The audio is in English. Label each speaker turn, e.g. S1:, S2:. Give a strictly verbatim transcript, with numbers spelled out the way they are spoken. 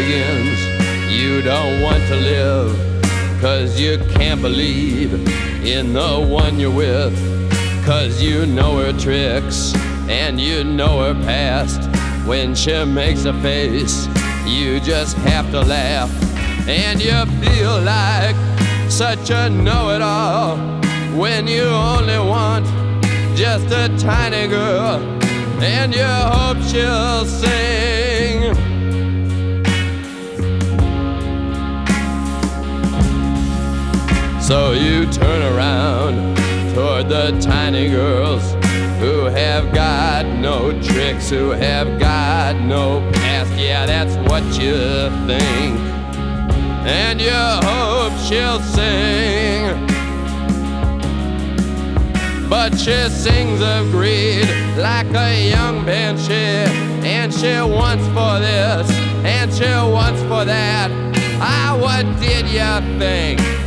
S1: begins. You don't want to live, 'cause you can't believe in the one you're with. 'Cause you know her tricks and you know her past. When she makes a face, you just have to laugh. And you feel like such a know-it-all when you only want just a tiny girl, and you hope she'll sing. So you turn around toward the tiny girls who have got no tricks, who have got no past. Yeah, that's what you think, and you hope she'll sing. But she sings of greed like a young banshee, and she wants for this, and she wants for that. Ah, what did you think?